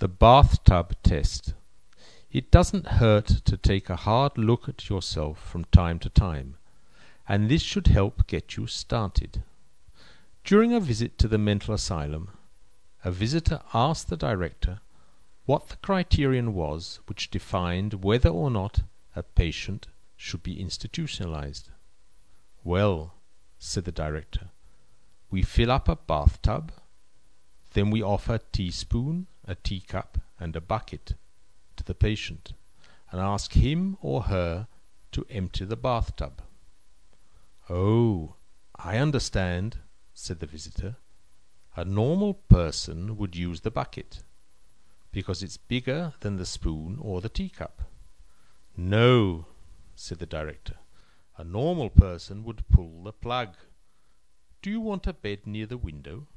The bathtub test. It doesn't hurt to take a hard look at yourself from time to time, and this should help get you started. During a visit to the mental asylum, a visitor asked the director what the criterion was which defined whether or not a patient should be institutionalized. "Well," said the director, "we fill up a bathtub, then we offer a teaspoon, a teacup, and a bucket to the patient, and ask him or her to empty the bathtub." "Oh, I understand," said the visitor. "A normal person would use the bucket, because it's bigger than the spoon or the teacup." "No," said the director. "A normal person would pull the plug. Do you want a bed near the window?"